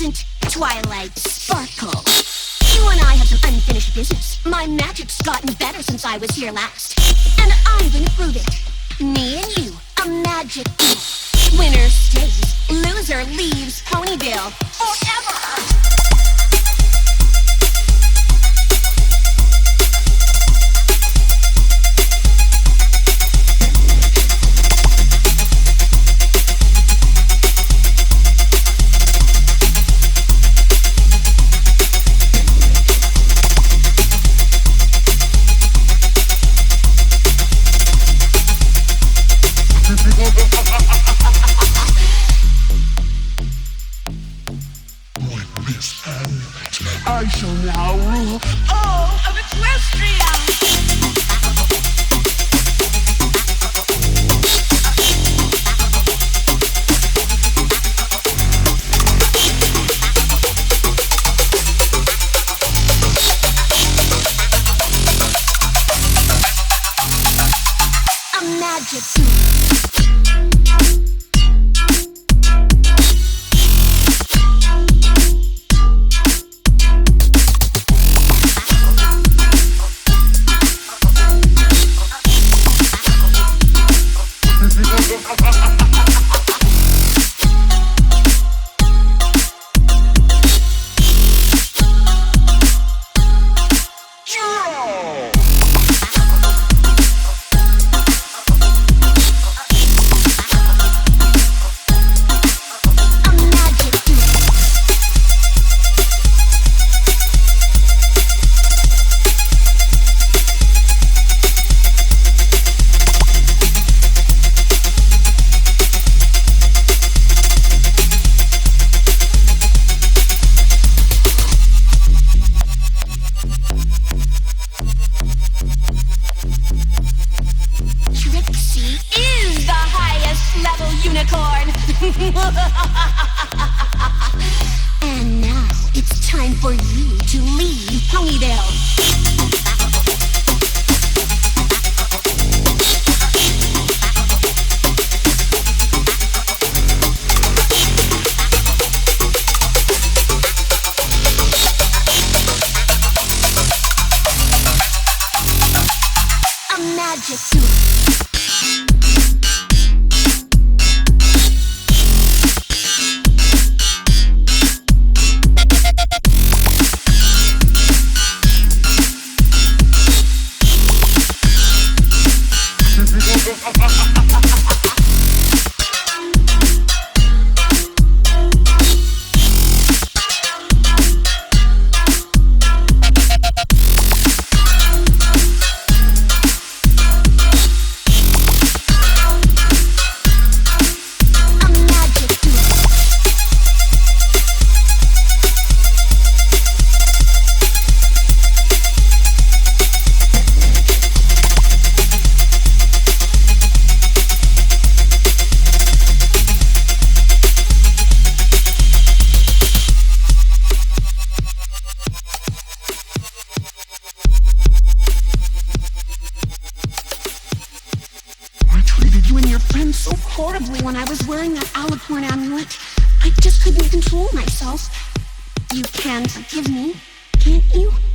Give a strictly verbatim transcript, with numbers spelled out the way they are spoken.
Doesn't Twilight sparkle? You and I have some unfinished business. My magic's gotten better since I was here last, and I'm gonna prove it. Me and you, a magic duel. Winner stays, loser leaves Ponyville forever. I shall now rule all of Equestria! A magic Trixie is the highest level unicorn. And now it's time for you to leave Ponyville. A magic suit. You and your friends so horribly when I was wearing that alicorn amulet. I just couldn't control myself. You can forgive me, can't you?